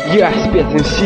Я спец МС,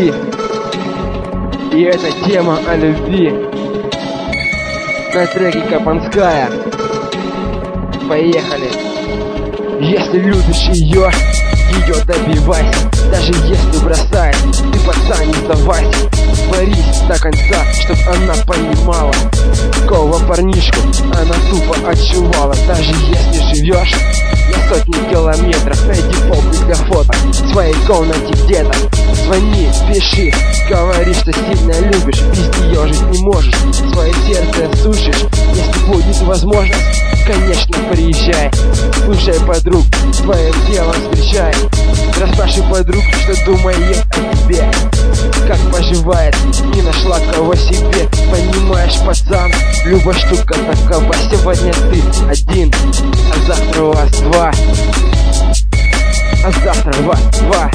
и это тема о любви на треке Капанская. Поехали. Если любишь ее добивайся. Даже если бросает, ты, пацан, не сдавайся. Борись до конца, чтоб она понимала, какого парнишку она тупо отшивала. Даже если живешь на сотни километров, найди полку для фото в своей комнате где-то. Звони, пиши, говори, что сильно любишь, без нее жить не можешь, свое сердце сушишь. Если будет возможность, конечно, приезжай. Слушай подруг, твоим делом встречай. Расспрашивай подруг, что думает о тебе, как поживает, не нашла кого себе. Понимаешь, пацан, любая штука такова. Сегодня ты один, а завтра у вас два. А завтра у вас два.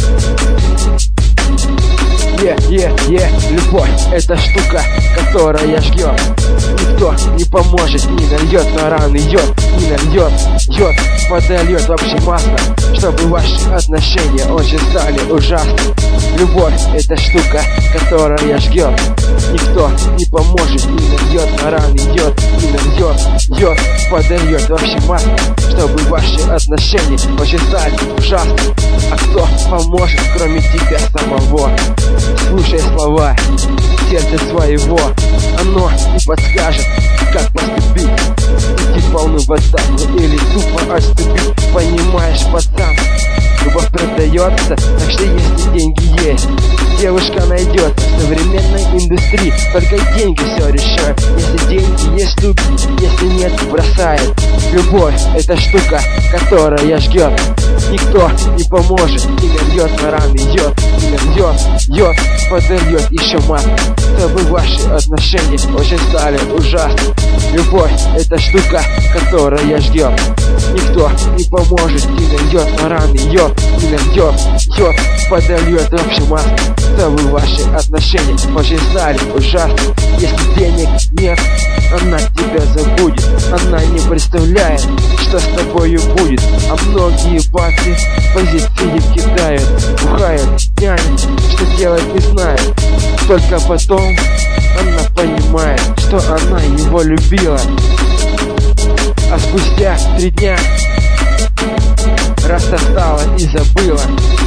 Любовь — это штука, которая жгет. Никто не поможет, не нальет на раны йод, не нальет йод, подольет в общее масло, чтобы ваши отношения очень стали ужасны. Любовь — это штука, которая жгет. Никто не поможет, не нальет на раны йод, не нальет йод, подольет в общее масло, чтобы ваши отношения очень стали ужасны. А кто поможет, кроме тебя самого? Слушай слова сердца своего, оно не подскажет, как поступить. Идти полную в атаку или тупо отступить. Понимаешь, пацан, любовь продается, так что если деньги есть, девушка найдет в современной индустрии. Только деньги все решают. Если деньги есть, любит, если нет, бросает. Любовь — это штука, которая жгет. Никто не поможет, не нальет на раны йод, не нальет йод, подольет еще масло, чтобы ваши отношения очень стали ужасны. Любовь — это штука, которая жгет. Никто не поможет, не нальет на раны йод, не нальет йод, подольет общее масло, чтобы ваши отношения очень стали ужасны. Если денег нет, она тебя забудет. Она не представляет, что с тобою будет. А многие бабки позитиве кидают, бухают, тянет, что делать не знает. Только потом она понимает, что она его любила. А спустя 3 дня рассостала и забыла.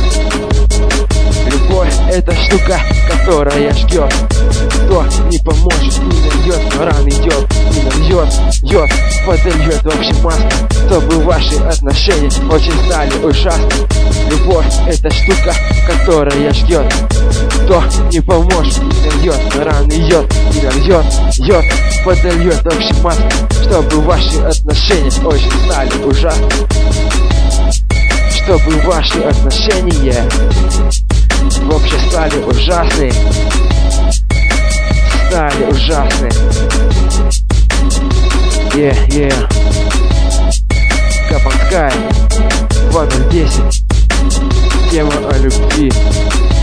Любовь — это штука, которая жгет. Кто не поможет, не нальет на раны йод, не нальет йод, подольет в общее масло, чтобы ваши отношения очень стали ужасны. Любовь — это штука, которая жгет. Кто не поможет, не нальет на раны йод, не нальет йод, подольет в общее масло, чтобы ваши отношения очень стали ужасны. Чтобы ваши отношения вообще стали ужасны. Стали ужасны. Капанская 2010. Тема о любви.